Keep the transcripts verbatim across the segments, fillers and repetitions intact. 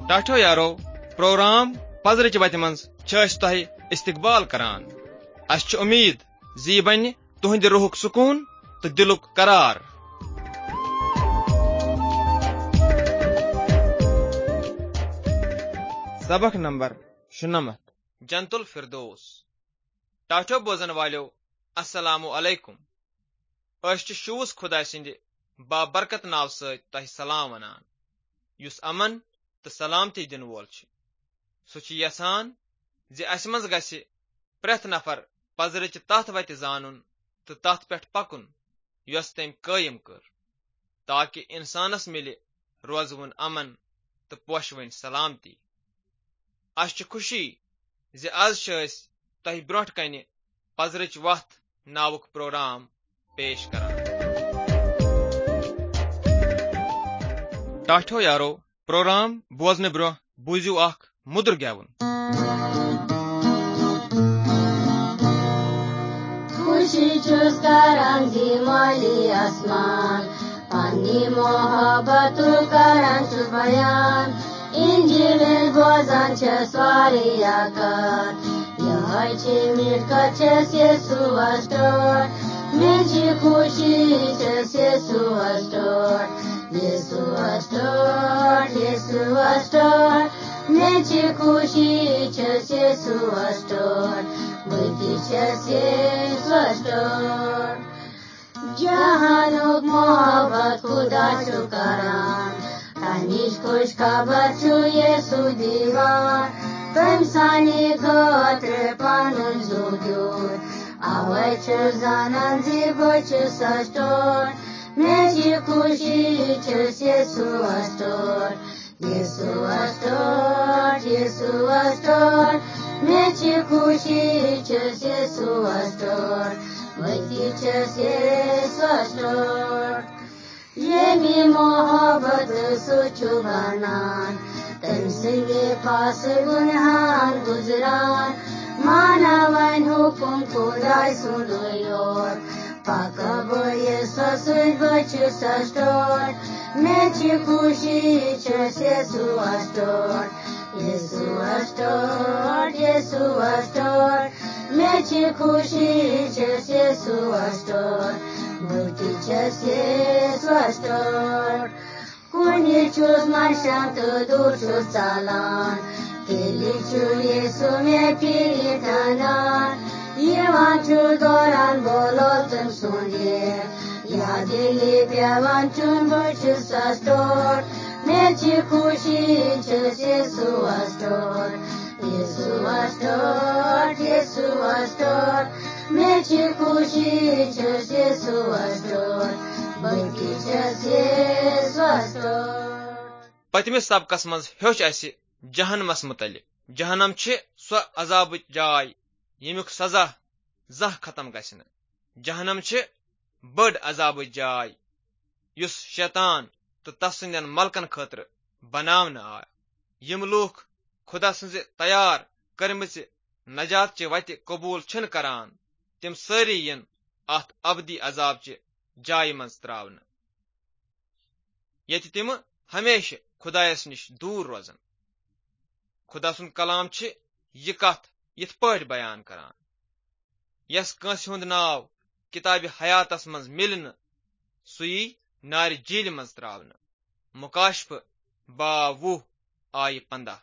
टाठो यारो प्रोग्राम पजरच वत मं तह इस्तकबाल करान। अस उम्मीद जी बन तुहद रूहुक सुकून तो दिलुक करार। सबक नंबर शुनमत जंतुल फिरदौस। टाठो बोजन वालो अस्सलामु अलैकुम। अस शूस खुदा सिंद बाबरकत नाव सत तह सलाम वनान युस अमन तो सलामती दिन वोल सह यसान जे अस मं गि प्रेथ नफर पजरच तथ वत जानन तो तथ पे पकुन यस तम कायम कर, ताकि इंसानस मिले रोजवन अमन तो पोशवन सलामती। अस खुशी जे आज तह ब्रोह कन पजरच वथ नावुक प्रोग्राम पेश करान। टाठो यारो प्रोग्राम बोजन ब्रोह बूझू अख मुद्र गेवन। खुशी छुस करान दी माली आसमान, पानी मोहब्बत करान छुस बयान, इंजिल बोजन छ स्वारिया कर, यह छी मीट कछे से सुवस्टर, मेची खुशी छ से सुवस्टर, ये सुवस्टर, ये सुवस्टर, मेची खुशी छ से सुवस्टर, बुद्धि छ से सुवस्टर, जहानुक मोहब्बत खुदा शुकरान, तानिश खुश खबर छु येसु दीवार, तम सानी खातिर पानुन जुद्योर, आवै छु जानन जीवो छु सस्टोर, मेची खुशी छु से सुवस्टर, येसु अस्टर, येसु अस्टर, मेची खुशी छु से सुवस्टर, बुद्धि छ से सुवस्टर, येमी मोहब्बत सुछु बनान, तम सिंगे पास गुनहान गुजरान, मानवन हुकुम खुदाई सुनयोर, पाकब ये ससुर बचु सस्टर, मेची खुशी छ से सुवस्टर, ये सुवस्टर, ये सुवस्टर, मेची खुशी छ से सुवस्टर, बुद्धि छ से सुवस्टर, कुनी छुस मर्शान तो दूर छुस चालान, तेली छु येसु में फिरी थानान, यवान छु दौरान बोलो तुम सुनिए, यादिली प्यावान चुन बुछु सस्टर, मेची खुशी छ से सुवस्टर, ये सुवस्टर, ये सुवस्टर, मेची खुशी छ से सुवस्टर, बुद्धि छ से सुवस्टर। पतमिस सबकस मं हेच अस जहनमस मुतलिक। जहनम छ सो अजाब जाय यमुक सजा जह खत्म गसन। जहनम छ बड़ अजाब जाय युस शैतान तो तस्ंदन मलकन खतर बनावन आय। यम लूख खुदा सज तैयार करमच नजात च वत कबूल छन करान, तिम सारी यन अत अबदी अजाब च जाय मं त्रावन, यति तिम हमेशा खुदायस निश दूर रोजन। खुदा सुन कलाम छ यह कथ यथ पट बयान करान, यस कंस हुंद नाव किताब हयातस मं मिलन सुई नार जेल मं त्रावन। मुकाशफ बावुह आय पंदह।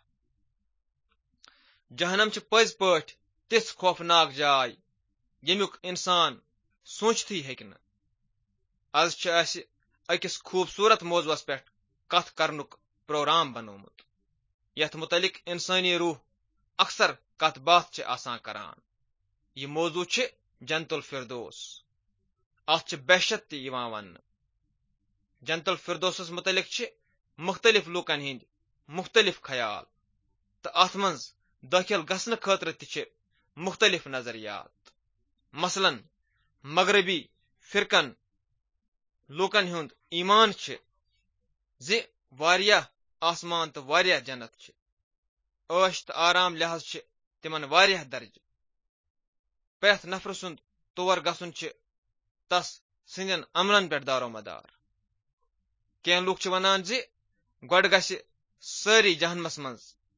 जहनम छ पज पट तिथ खौफनाक जाय यमुक इंसान सोचती हेकन। आज छ अस अकिस खूबसूरत मौजूस पे कथ करनुक प्रोग्राम बनोमुत, यथ मुतलिक इंसानी रूह अक्सर कथ बात छ आसान करान। यह मौजू छ जंतुल फिरदौस। अत छ बहशत ति यिवान वन्न। जंतुल फिरदौसस मुतलिक छ मुख्तलिफ लूकन हिंद मुख्तलिफ ख्याल, तो अत मं दाखिल गसन खतर ति छ मुख्तलिफ नजरियात। मसलन मगरबी फिरकन लूकन हुंद ईमान छ जे वारिया आसमान तो वारिया जन्नत छ। ऐश तो आराम लिहाज छ तिमन वारिया दर्ज। प्रेथ नफर सुंद तोर गसन छ तस सिंदन अमलन पे दारोमदार। कें लूक छ वनान जे गोड गसि सारी जहन्नमस मज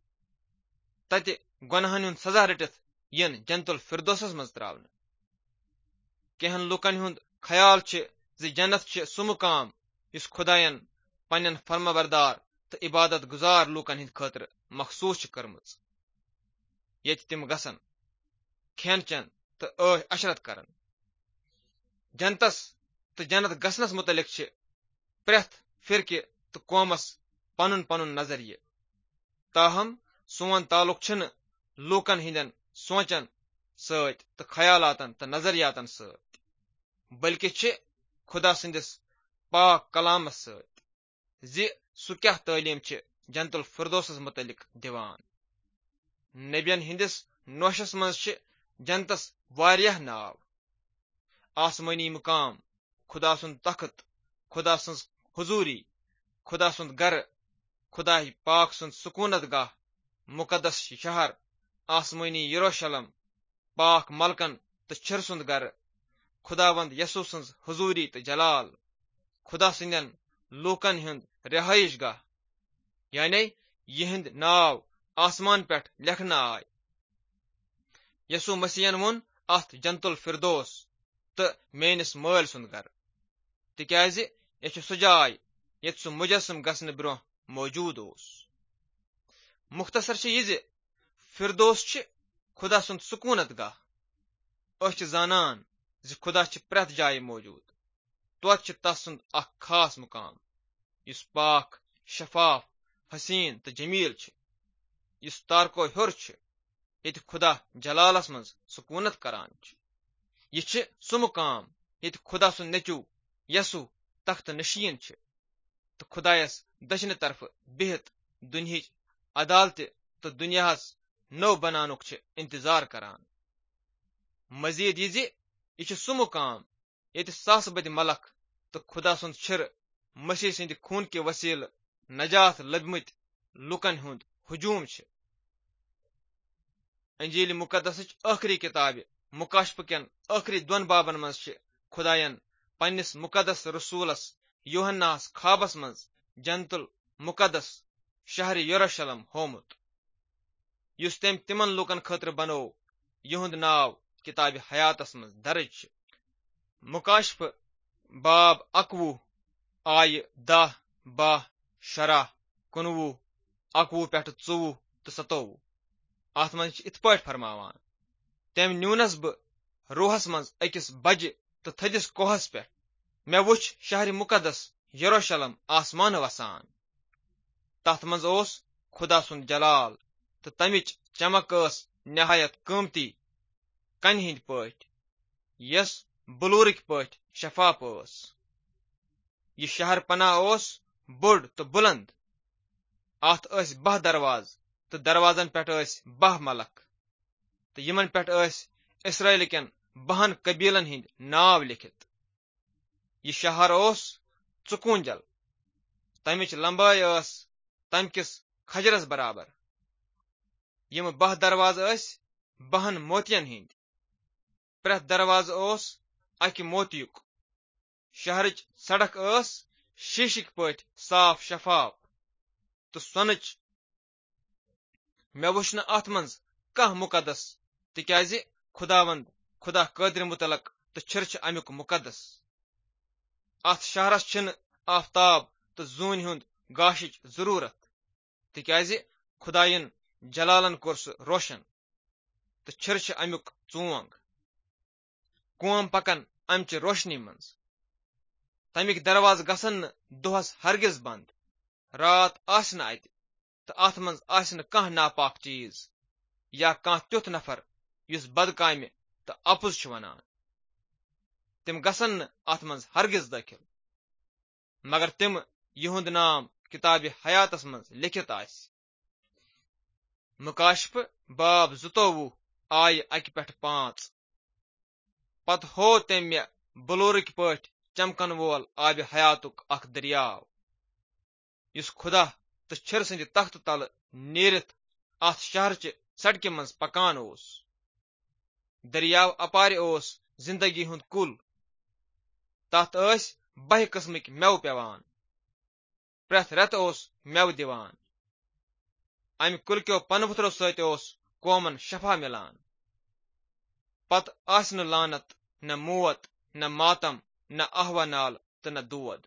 तत गुनाहन हुंद सजा रटित यन जन्नतुल फिरदौसस मज त्रावने। केहन लुकन हुंद ख्याल छ ज जन्नत छ सु मुकाम युस खुदायन पन्न फर्माबरदार तो इबादत गुजार लुकन हिंद खतर मखसूस छ करमज। यत तिम गसन खेन चन तो ऐश अशरत करन। जन्नतस तो जन्नत गसनस मुतलिक छ प्रेथ फिरके तो कौमस पनुन पनुन नजरिये। ताहम सोन तालुक छन लूकन हिंदन सोचन सत तो ख्यालातन तो नजरियातन सत, बल्कि छ खुदा सिंदिस पाक कलामस सत जी सु क्या तालीम छ जन्नतुल फिरदौसस मुतलिक दिवान। नबियन हिंदिस नोशस मज छ जन्नतस वारियाह नाव। आसमानी मुकाम, खुदा सुंद तख्त, खुदा सुंद हुजूरी, खुदा सुंद घर, खुदा पाक सुंद सुकूनत गाह, मुकदस शहर, आसमानी यरूशलेम, पाक मलकन तो छिर सुंद घर, खुदावंद यसु सुंद हुजूरी तो जलाल, खुदा सिंदन लूकन हुंद रिहाइश गाह, यानी यहिंद नाव आसमान पेट लिखना आय। यसु मसीहन वोन अथ जन्नतुल फिरदौस तो मेनिस माल सुंद घर, तिक्याज यह छ सु जाय यत सु मुजस्सम गसन ब्रोह मौजूद ओस। मुख्तसर छ यह फिरदौस छ खुदा सुंद सुकूनत गाह। अस छ जानन ज खुदा छ प्रथ जाय मौजूद। तोत छ तस सुंद अख खास मुकाम युस पाक, शफाफ, हसीन तो जमील छ, युस तारको ह्योर छ यत खुदा जलालस मज सुकूनत करान छ। यह छ सु मुकाम यत खुदा सुंद नेचू यसु तख्त नशीन छ तो खुदायस दशन तरफ बिहत दुनिया अदालत तो दुनियास नौ बनानुक छ इंतजार करान। मजीद यह यह छ सु मुकाम यत सास बद मलक तो खुदा सुंद छिर मसीह सिंद खून के वसील नजात लबमत लुकन हुंद हुजूम छ। अंजील मुकदस आखिरी किताब मुकाशफ केन आखिरी दोन बाबन मज छ खुदायन पन्निस मुकदस रसूलस यूहन्नास खाबस मज जन्नतुल मुकदस शहर यरूशलेम होमुत युस तेम तिमन लुकन खतर बनो युहुंद नाव किताब हयातस मज दर्ज छ। मुकाशफ बाब अकवु आय दह, बाह, शराह, कुनवु, अकवु पेट चौवु तो सतोवु। अत मज इत पाठ फरमावान, तेम न्यूनस ब रूहस मज अकिस बज तो थदिस कोहस पे मे वुच शहर मुकदस यरूशलेम आसमान वसान। तथ मज ओस खुदा सुंद जलाल तो तमिच चमक अस नहायत कीमती कन हिंद पाठ यस बलूरक पाठ शफाफ अस। यह शहर पना ओस बोड़ तो बुलंद। अत अस बह दरवाज तो दरवाजन पेट अस बह मलक तो यमन पेट अस इसराइल केन बहन कबीलन हिंद नाव लिखित। यह शहर ओस चुकूंजल, तमिच लंबाई अस तम किस खजरस बराबर। यम बह दरवाज अस बहन मोतियन हिंद, प्रेथ दरवाज ओस अकि मोतियुक। शहरच सड़क अस शीशिक पट साफ शफाफ तो सोनच। मे वुच न अथ मज कह मुकदस तिक्याज खुदावंद खुदा कादिर मुतलक तो छिर छ अमुक मुकदस। अथ शहरस छिन आफ्ताब तो जून हुंद गाशिच जरूरत तिक्याज खुदायन जलालन कोर सु रोशन तो छिर छ अमुक चोंग। कोम पकन अमच रोशनी मंज। तमिक दरवाज गसन दोहस हरगिज बंद। रात आसन अत तो अथ मज आसन कह नापाक चीज या कह त्युथ नफर युस बदकामि तो अपुज छ वनान, तिम गसन अथ मज हरगिज दाखिल, मगर तिम युहुंद नाम किताब हयातस मज लिखित आस। मुकाशफ बाब जुतोवु आय अकि पेट पांच। पत हो तेम मे बलूरक पट चमकन वोल आब हयातुक अख दरियाव युस खुदा तो छिर सिंद तख्त तल नीरित अथ शहर च सड़क मज पकान ओस। दरियाव अपार ओस जिंदगी हुंद कुल, तथ अस बह किस्मक मेव पेवान, प्रेथ रेत ओस मेव दिवान। अमि कुलक्यो पनपुत्रो सत ओस कौमन शफा मिलान। पत आस न लानत न मुवत न मातम न आहवा नाल त न दूद।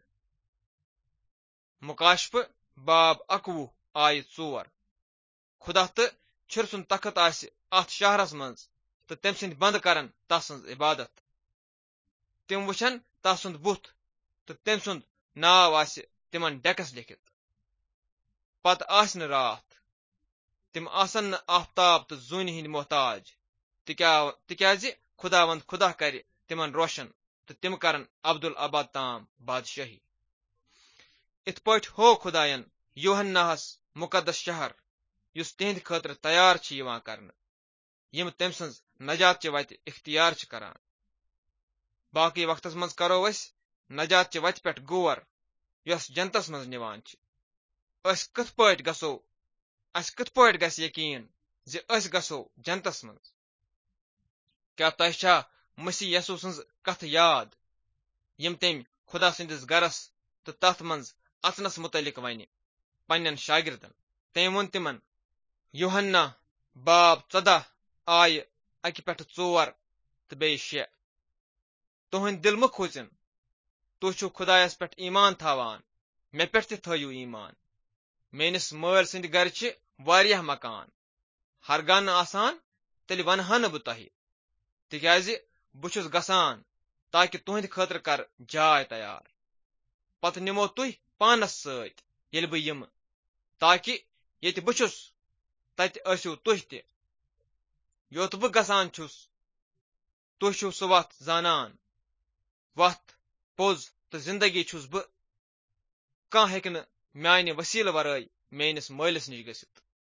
मुकाशफ बाब अकवु आय चोर। खुदा तो छुर सुन तखत आस अथ शहरस मज तो तम सिंद बंद करन तस इबादत। तिम वुछन तसुंद बुथ तो तम सुंद नाव आस तिमन डेकस लिखित। पत आस न रात तिम आसन न आफ्ताब तो जुन हिंद मोहताज तिक्याज खुदावंद खुदा कर तिमन रोशन तो तिम करन अब्दुल अबाद ताम बादशाही। इत पट हो खुदायन यूहन्नाहस मुकद्दस शहर युस तिहंद खतर तैयार कर यम तम सज नजात च वत इख्तियार करान। बाकी वक्तस मज करो अस नजात च वत पे गोर यस जनतस मज निवान अस कथ पट गसो अस कथ पट गस यकीन जे अस गसो जनतस मज। क्या तह छा मसीह यसू सज कथ याद यम तम खुदा सिंदिस गरस तो तथ मज अचनस मुतलिक वन पन्न शागिर्दन। तम वोन तिमन यूहन्ना बाब चौदह आय अकि पे चोर तो बे शे। तुहंद दिल म खोचन तुह छु खुदायस पे ईमान थावान मे पे थयु ईमान। मेनिस मल सिंद गर च वारियाह मकान हरगा न आसान तेल वनहा न बह तह तिक्याज बह छुस गसान ताकि तुहंद खतर कर जाय तैयार। पत निमो तुह पानस सत येल बह यम ताकि ये बह छुस तत आसु तुह त योत बह गसान छुस तुह छु सह वत जानन। वत पोज तो जिंदगी छुस बह कह हेक न म्यान वसील वराय मेनिस मलिस निश गसित।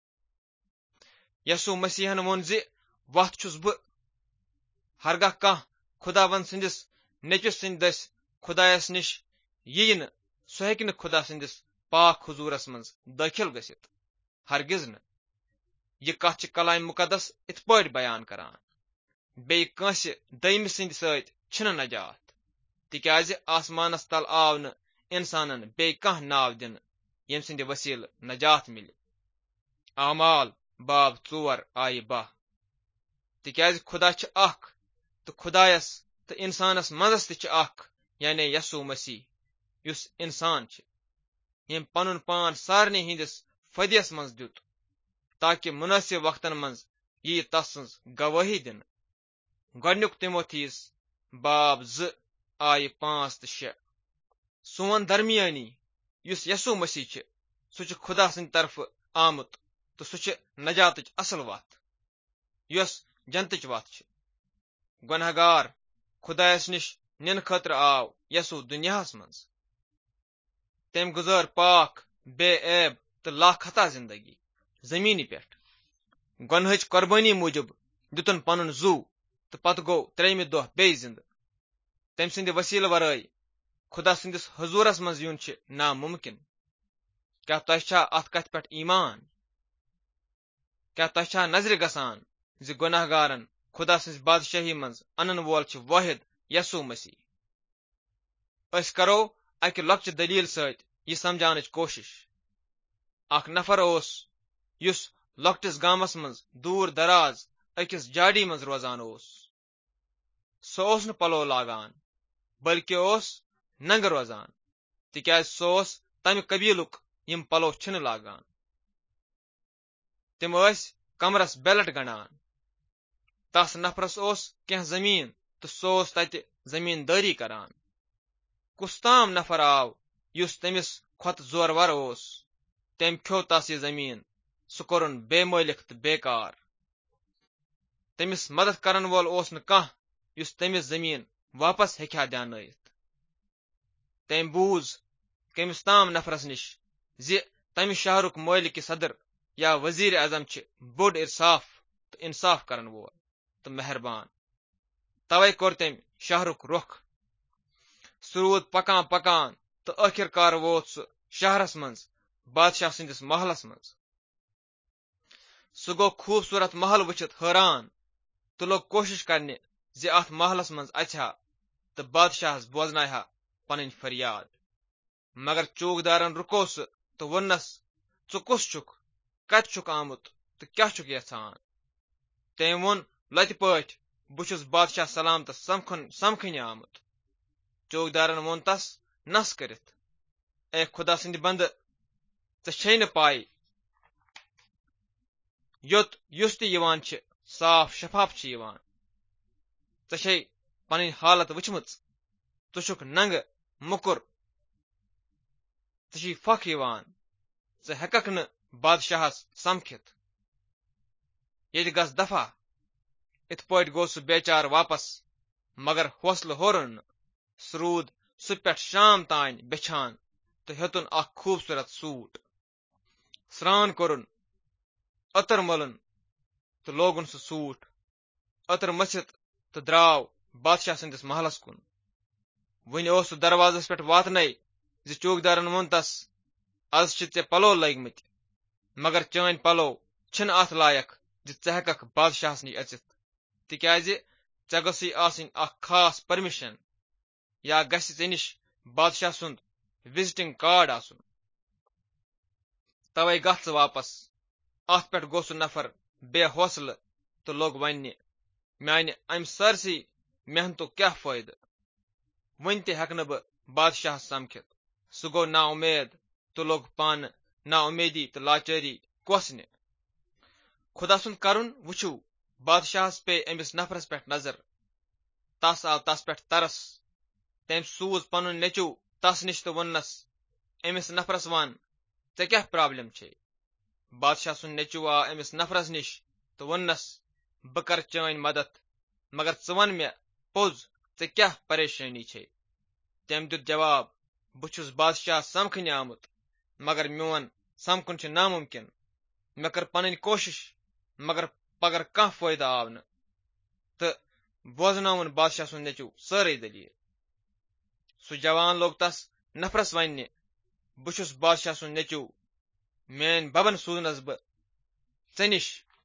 यसु मसीहन वोन जे वत छुस बह हरगा कह खुदावन सिंदिस नेचिस सिंद दस खुदायस निश यी न सह हेक न खुदा सिंदिस पाक हुजूरस मज दाखिल गसित हरगिज न। यह कथ कलाम मुकदस इत पट बयान करान बे कंस दम सिंद सत छन नजात तिक्याज आसमानस तल आव न इंसानन बे कह नाव दिन यम सिंद वसील नजात मिल। आमाल बाब चोर आय बाह तिक्याज खुदा छ अख तो खुदायस तो इंसानस मजस त अख यानी यसु मसीह युस इंसान छ यम पनुन पान सारने हिंदिस फदियस मज दुत ताकि मुनासिब वक्तन मज यी तस गवाही दिन। गडनुक तिमोथीस बाब ज आय पांच तो शे। सोन दरमियानी युस यसु मसीह छ सह खुदा सिंद तरफ आमुत तो सह नजात असल वत यस जनत वत छ। गुनहगार खुदायस निश निन खतर आव यसु दुनियास मज तम गुजर पाक बे ऐब तो लाखता जिंदगी जमीन पे गुनहच कुर्बानी मूजब दुतन पनुन जू तो पत गो त्रेम दह बे जिंद। तम सिंद वसील वराय खुदा सिंदिस हजूरस मज यून छ नामुमकिन। क्या तह छा अत कथ पे ईमान? क्या तह छा नजर गसान जे गुनहगारन खुदा सिंस बादशाही मज अनन वोल छ वाहिद यसु मसीह। अस करो अकि लक्च दलील सत यह समझान कोशिश। अख नफर ओस युस लक्टिस गामस मज दूर दराज अकिस जाडी मज रोजान ओस सो ओस न पलो लागान बल्कि ओस नंग रोजान तिक्याज सो ओस तम कबीलुक यम पलो छन लागान। तिम अस कमरस बेलट गणान। तस नफरस ओस कह जमीन तो सो ओस तत जमींदारी करान। कुस्ताम नफर आव युस तमिस खोत जोरवर ओस तम खो तस यह जमीन सह कोरुन बेमालिक तो बेकार। तमिस मदद करन वोल ओस न कह युस तमिस जमीन वापस हेक्या दियानयित। तम बूझ कमिस ताम नफरस निश जे तमि शहरुक मालिक सदर या वजीर आजम छ बोड इंसाफ तो इंसाफ करन वोल तो मेहरबान। तवे कोर तम शहरुक रुख सरूद पकान पकान तो आखिरकार वोत सह शहरस मज बादशाह सिंदिस महलस मज। सह गो खूबसूरत महल वुचित हैरान तो लोग कोशिश करने जे अथ महलस मज अछा तो बादशाहस बोजनाहा पन फरियाद। मगर चौकदारन रुको सह तो वोनस चु कुस छुक कत छुक आमुत तो क्या छुक यछान। तम वोन लति पठ बह छुस बादशाह सलामत समखन समखन आमुत। चौकीदारन वोन तस नस करित, ए खुदा सिंद बंद ऐ न पाई योत युस तवान साफ शफाफ ऐ पन हालत वुचम, तुक नंग मुकुर, ऐ फख ऐ हेकक न बादशाहस समखित, ये गस दफा। इत पट गो सह बेचार वापस, मगर हौसल होरन न। सरूद सह पे शाम तान बेछान तो हेतुन अख खूबसूरत सूट, स्रान कोरुन, अतर मलन तो लोगुन सह सूट, अतर मसित तो द्राव बादशाह संदिस महलस कुन। वन ओस दरवाजस पे वातन जि चौकीदारन वोन तस, आज ऐ पलो लगमत, मगर चान पलो छन अथ लायक जि ऐ हेकक बादशाहस निश अचित, तिक्याज ऐ गसी आसिन अख खास परमिशन या गस ऐ निश बादशाह सुंद विजिटिंग कार्ड आसुन। तवे गथ वापस। अथ पे गो सह नफर बेहौसल तो लोग वन, माने अम सरसी मेहनतुक क्या फायद, वन त हेक बह बादशाह समखित। सह गो ना उम्मीद तो लोग पान ना उम्मीदी तो लाचारी कोसने। खुदा सुंद करुन वुचु, बादशाहस पे अमिस नफरस पे नजर, तस आव तस पे तरस। तम सूज पन नेचु तस निश तो वनस, अमिस नफरस वन ऐ क्या प्रॉब्लम छे। बादशाह सुन नेचु आ अमिस नफरस निश तो वनस, बह कर चान मदद, मगर च वन मे पोज ऐ क्या परेशानी छे। तम दुत जवाब, बह छुस बादशाह समखन आमुत, मगर मोन समखन नामुमकिन। मे कर पन कोशिश, मगर पगर कह फायदा आव न। तो बोजन बादशाह सुन नेचु सारे दलील। सह जवान लोग तस नफरस वन, बह छुस बादशाह सुन नेचु, मेन बबन सूजनस बह ऐ निश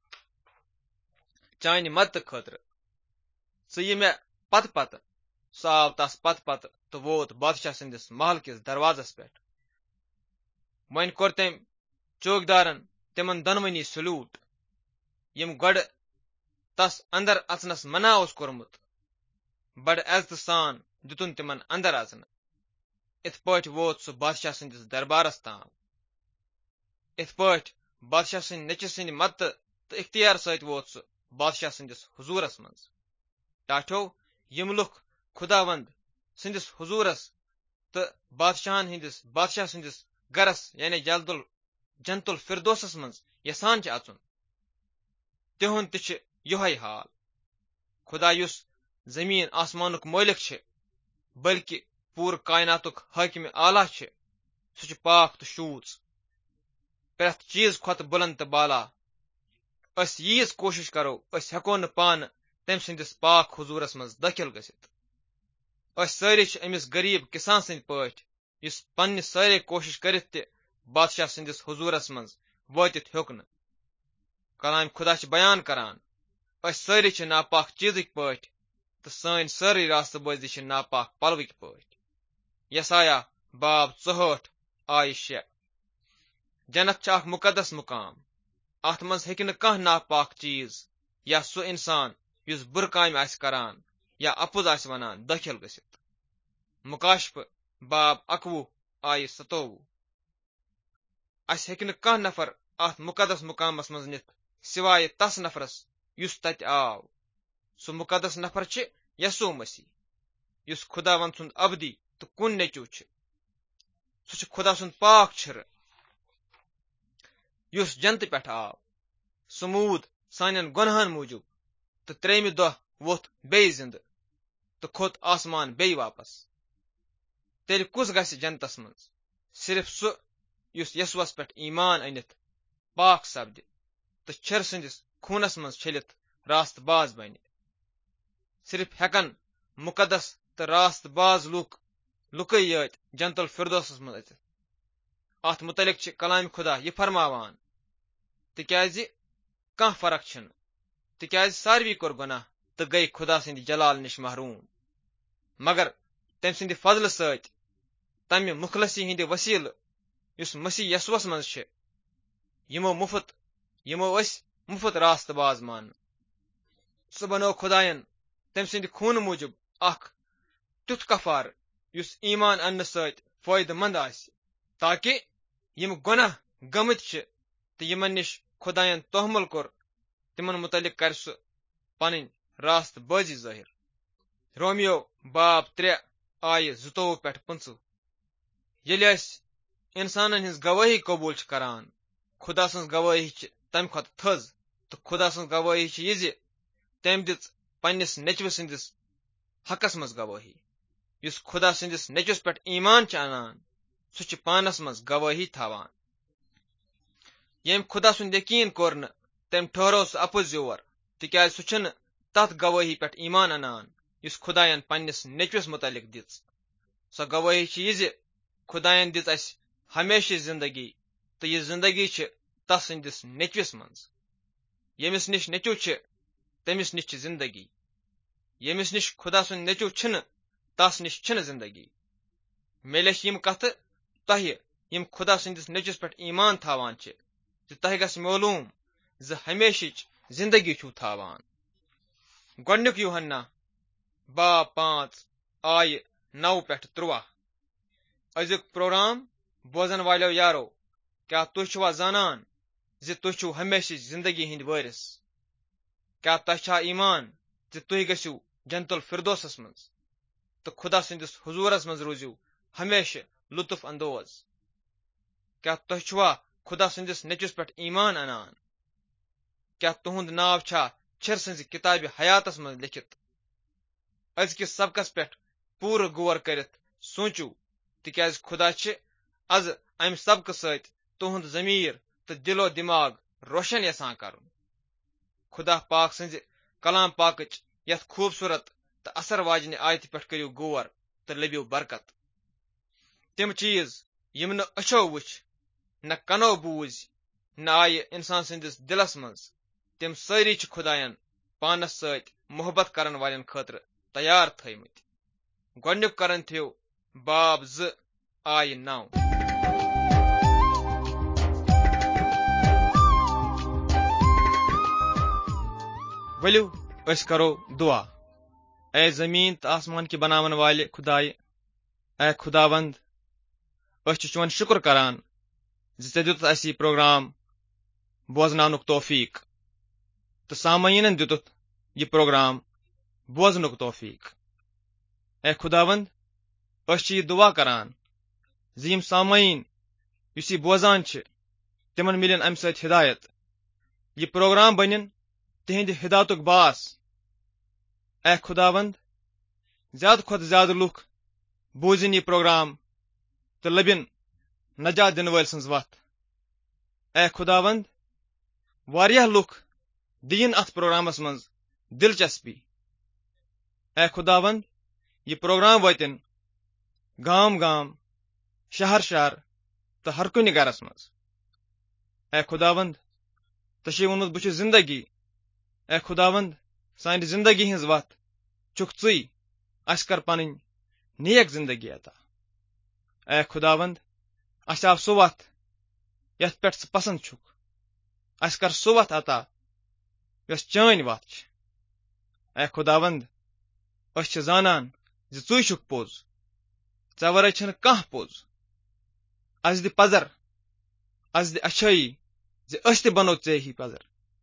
चान मदद खतर, च यह मे पत पत। सह आव तस पत पत तो वोत बादशाह संदिस महल किस दरवाजस पे। वन कोर तम चौकीदारन तिमन दनवनी सल्यूट, यम गड तस अंदर अचनस मना ओस कोरमुत, बड़ इज्जत सान दितुन तिमन अंदर अचन। इत पट वोत सह बादशाह संदिस दरबारस ताम। इत पट बादशाह सिंद नेचि सिंद मदद तो इख्तियार सत वोत सह बादशाह संदिस हुजूरस मज। टाठो यम लुख खुदावंद सिंदिस हुजूरस तो बादशाहन हिंदिस बादशाह सिंदिस गरस यानी जल्दुल जंतुल फिरदोसस मज यसान च अचुन, तिहुन त योहै हाल। खुदा युस जमीन आसमानुक मालिक छे, बल्कि पूर कायनातुक हाकिम आला छे, सह पाक तो शूच, प्रथ चीज खत बुलंद तो बाला। अस यीज कोशिश करो, अस हेको न पान तम सिंदिस पाक हुजूरस मज दाखिल गसित। अस सारे अमिस गरीब किसान सिंद पठ, युस पन्ने सारे कोशिश करित ते बादशाह सिंदिस हुजूरस मज वातित हेक न। कलाम खुदा बयान करान, अस सारे नापाक चीजक पठ तो सान सारी रास्तबाजी नापाक पलवक पठ। यसाया बाब चौहठ आय शे। जन्नत अख मुकदस मुकाम, अथ मज हेकि न कह नापाक चीज या सो इंसान युस बुर काम आस करान या अपुज आस वनान दाखिल गसित। मुकाशफ बाब अकवु आय सतोवु। अस हेकि न कह नफर अथ मुकदस मुकामस मज निथ सिवाय तस नफरस युस तत आव। सो मुकदस नफर छे यसु मसीह, युस खुदावन सुंद अबदी तो कुन नेचु छे। सो खुदा सुंद पाक छर, युस जंत पे आव। समूद सानन गुनहन मूजूब तो त्रेम दह वोथ बे जिंद तो खोत आसमान बे वापस। तेल कुस गस जंतस मज, सिर्फ सह युस यसुअस पे ईमान अनित पाक सपद तो छर संदिस खूनस मज छलित रास्त बाज बन। सिर्फ हेकन मुकदस तो रास्त बाज लुक लुक यत जंतुल फिरदोसस मज अचित। अथ मुतलिक कलाम खुदा यह फरमावान, तिक्याज कह फर्क छन, तिक्याज सारवी कोर गुनाह तो गई खुदा सिंद जलाल निश महरूम। मगर तम सिंद फजल सत तम मुखलसी हिंद वसील युस मसीह यसुअस मज छे, यमो मुफ्त यमो अस मुफ्त रास्त बाज मान सह बनो खुदायन तम सिंद खून मूजब अख तुथ कफार युस ईमान अन्न सत फायदेमंद आस ताकि यम गुनाह गमत छ त यमन निश खुदायन तोहमल कोर तिमन मुतलिक कर सह पन रास्त बाजी जाहिर। रोमियो बाब त्रे आय जुतोव पे पंच ये इंसानन हिंस गवाही कबूल करान खुदा सं गवाही तम खत थज तो खुदा सं गवाही यह तम दिच पन्निस नेचव सिंदिस हकस मज गवाही युस खुदा सिंदिस नेचवस पे ईमान अनान सह पानस मज गवाही थावान यम खुदा सुंद यकीन कोर न तम ठहरो सह अपुज योर तिक्याज सह छन तथ गवाही पे ईमान अनान युस खुदायन पन्निस नेचवस मुतलिक दिच सह गवाही यह खुदायन दिच अस हमेशा जिंदगी तो यह जिंदगी तस सिंदिस नेचवस मज यमिस निश नेचव तमिस निश जिंदगी यमिस निश खुदा सुंद नेचव छन तस निश छन जिंदगी मे लेख यम कथ तह यम खुदा सिंदिस नेचवस पे ईमान थावान तह गस मालूम ज हमेशा जिंदगी छू थावान। गोडनुक यूहन्ना बाब पांच आय नौ पे त्रुवा अजुक प्रोग्राम बोजन वालो यारो क्या तुह छुवा जानन ज तुह छु हमेशा जिंदगी हिंद वारिस क्या तह छा ईमान ज तुह गसु जन्नतुल फिरदौसस मज तो खुदा सिंदिस हुजूरस मज रोजू हमेशा लुत्फ अंदोज क्या तुह छुवा खुदा सिंदिस नेचवस पे ईमान अनान क्या तुहुंद नाव छा छिर सिंज किताब हयातस मज लिखित अजकिस सबकस पे पूर गौर करित सोचू तिक्याज खुदा छ आज अम सबक सत तुहुंद जमीर तो दिलो दिमाग रोशन यसान करन खुदा पाक सिंज कलाम पाकच यथ खूबसूरत तो असर वाजने आयत पे करियो गौर तो लबियो बरकत तिम चीज यम न अछो वुच न कनो बूज न आय इंसान सिंदिस दिलस मज तिम सारी छ खुदायन पानस सत मोहब्बत करन वालन खतर तैयार थयमत। गोडनुक करन थियो बाब ज आय नौ वलु अस करो दुआ। ए जमीन तो आसमान की बनावन वाले खुदाय ए खुदावंद अस चुन शुक्र करान जे दित अस यह प्रोग्राम बोजनानुक तौफीक तो सामयीनन दितुत यह प्रोग्राम बोजनुक तौफीक। ए खुदावंद अस यह दुआ करान जे यम सामयीन युस यह बोजान तिमन मिलन अम सत हिदायत यह प्रोग्राम बनिन तिहिंद हिदायतुक बास। ए खुदावंद ज्यादा खुद ज्यादा लुख बोजिन यह प्रोग्राम तो लबिन नजात दिन वाल सन्ज वत। ए खुदावंद वारियाह लुख दीन अथ प्रोग्रामस मज दिलचस्पी। ए खुदावंद यह प्रोग्राम वतिन गाम गाम शहर शहर तो हर कुन गरस मज। ए खुदावंद तशे वोनुत बह जिंदगी। ए खुदावंद सान जिंदगी हिंज वत चुक चुई अस कर पन नेक जिंदगी अता। ए खुदावंद अस आव सो वत यथ पे पसंद छुक अस कर सो वत अता यस चान वत। ए खुदावंद अस जानन जे चुई छुक पोज चे वरै छन कह पोज अस दि पजर अस दि अच्छाई जे अस ते बनो चे ही पजर।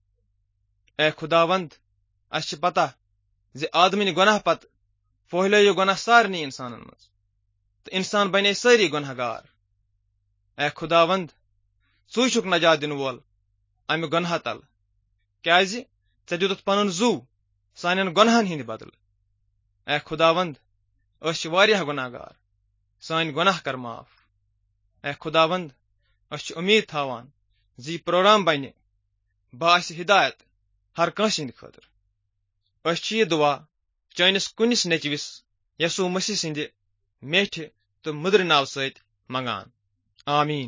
ए खुदावंद अस पता जे आदमी गुनाह पत फहलो गुनाह सारनी इंसान मज तो इंसान बने सारी गुनहगार। ए खुदावंद चुई छुक नजात दिन वोल अमि गुनाह तल क्या चे दितुत पनुन जू सान गुनाहन हिंद बदल। ए खुदावंद अस वारियाह गुनाहगार सान गुनाह कर माफ। ए खुदावंद अस उम्मीद थावान जी प्रोग्राम बने बास हिदायत हर कंस हिंद खतर। अस यह दुआ चानिस कुनिस नेचविस यसु मसीह सिंद मेठ तो मुद्र नाव सत मंगान आमीन।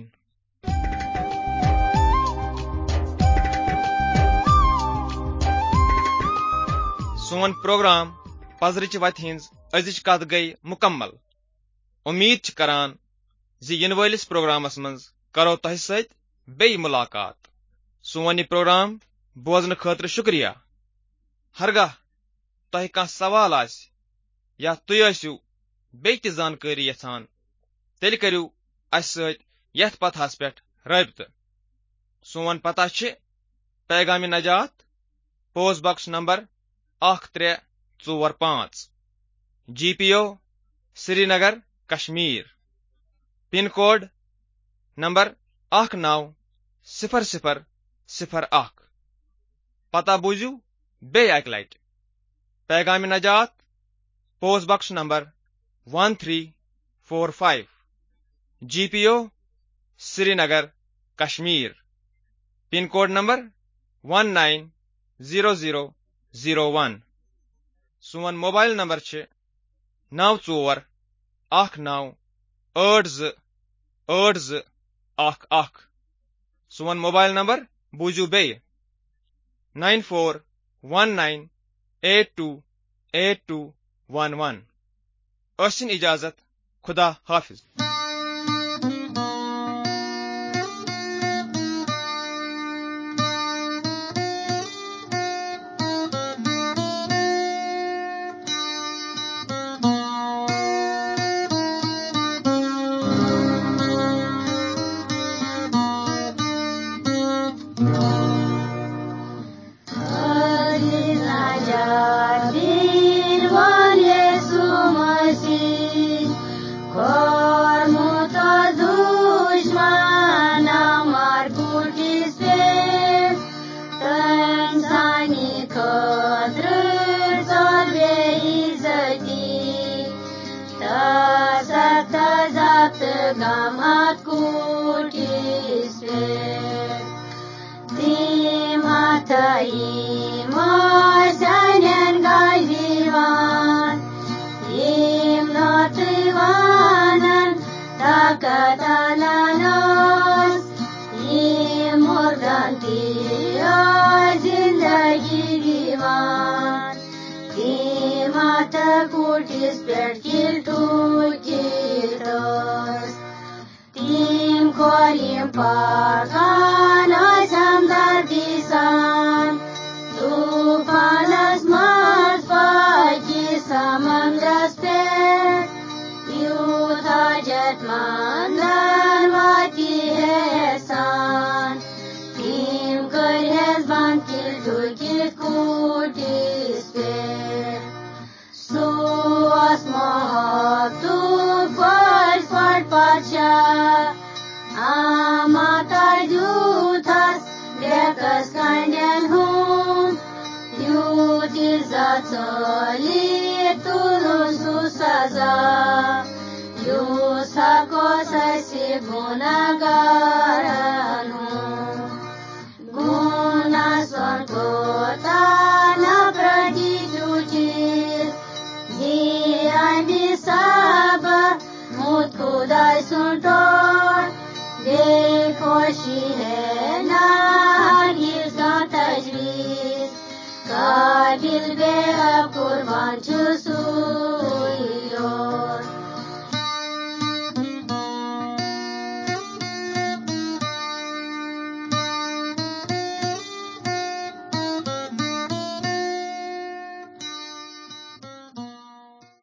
सोन प्रोग्राम पजरच वत हिंज अजिच कत गई मुकम्मल। उम्मीद करान जी इन वालिस प्रोग्रामस मज करो तह सत बेयि मुलाकात। सोन यह प्रोग्राम बोजन खतर शुक्रिया। हरगाह तह कह सवाल आस या तुय आसियो बेयि त जानकारी यछान तेल करियो अस सत यथ पथास पेठ रबित। सोन पता छ पैगामी नजात, पोस्ट बॉक्स नंबर अख त्रे चोर पांच, G P O Srinagar Kashmir, pin code number अख नौ सिफर सिफर सिफर अख। पता बूझू बे अक लट। पैगामी नजात, post box number one three four five, G P O Srinagar Kashmir, pin code number one nine zero zero zero one. सोन मोबाइल नंबर छ नौ चोर अख नौ आठ ज आठ ज अख अख। सोन मोबाइल नंबर बूझू बे nine four one nine eight two eight two one one. असिन इजाजत, खुदा हाफिज। Gamat kutis Tim hatai masanen gajiwan Tim notiwanan takatalanos Tim morganti zindagi diwan Tim hata kutis perkil tukitos Tim korim pakana samdar disan Tufanas mas pagi samandras pet Yutajat mandan mati hesan Tim kerhes bangkil tukit kutis pet Suas mohab tu fal fal pacha Amata jutas dekas kandyan hum Yutizat soli tulus susaza Yusako sasi gunaga